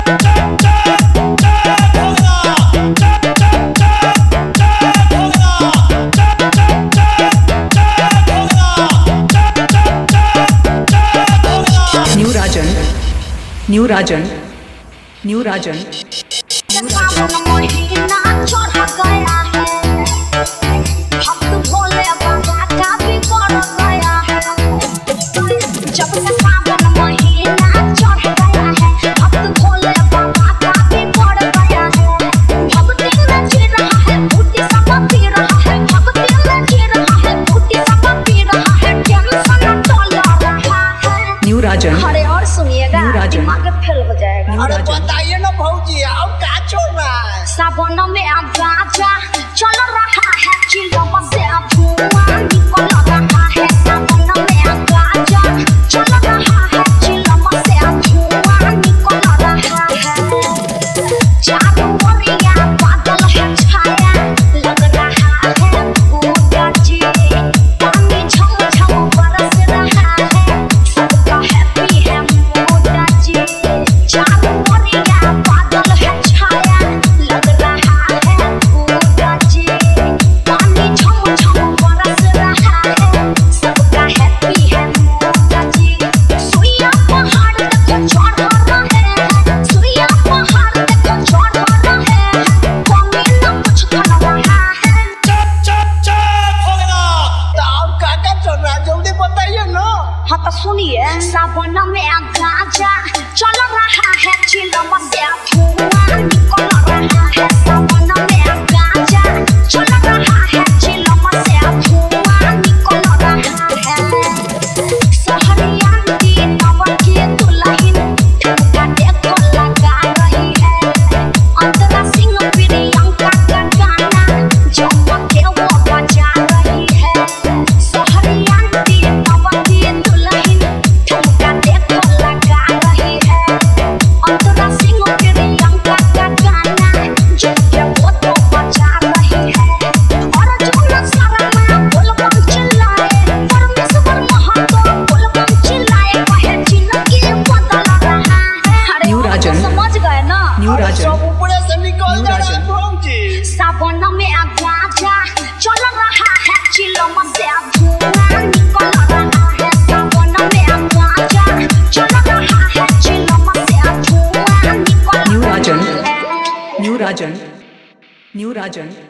New Rajan, New Rajan, New Rajan, अरे और सुनिएगा दिमाग फेल हो जाएगा। अरे बताइए ना भौजी अब क्या चल रहा है? सावन में अब गाजा चल रहा है, चिलम से अब धुआं निकल रहा है। सावन में अब गाजा चल रहा है, चिलम से अब धुआं निकल रहा है। चारों ओरिया बादल है छाया, लग रहा है भूत जी, पानी झम झम बरस रहा है, सबका हैप्पी है मूड जी। चारों ओरिया बादल है छाया, लग रहा है भूत जी, पानी झम झम बरस रहा है, सबका हैप्पी है मूड जी। सुइया पहाड़ देखो चढ़ रहे हैं, सुइया पहाड़ देखो चढ़ रहे हैं, कमी न कुछ कर रहा है। चुप हो गया। तो अब क्या चल रहा है जल्दी बताइए ना। हाँ तो सुनिए, सावन में गाजा चल रहा है, चिलम से धुआं निकल रहा है। सावन में गाजा चल रहा है, चिलम से धुआं निकल रहा है। सहरिया की नव की दुल्हन ठुमका देखो लगा रही है, अंतरा सिंह प्रियंका का गाना जम के वो बजा रही है। सहरिया की नव की दुल्हन ठुमका देखो लगा रही है, अंतरा सिंह प्रियंका का गाना जम के वो तो बजा रही है। और जो सारा में बोलबम चिल्लाए, परमेश्वर महतो बोलबम चिल्लाए, कहे जिंदगी बदल रहा है। अरे New आप तो Rajan, समझ गए ना। New Rajan, सब ऊपर से निकल New जा रहा है Rajan. भौजी। सावन में गाजा चल रहा है, चिलम से धुआं निकल रहा है। सावन में गाजा चल रहा है, चिलम से धुआं निकल New रहा Rajan, है। New Rajan, New Rajan.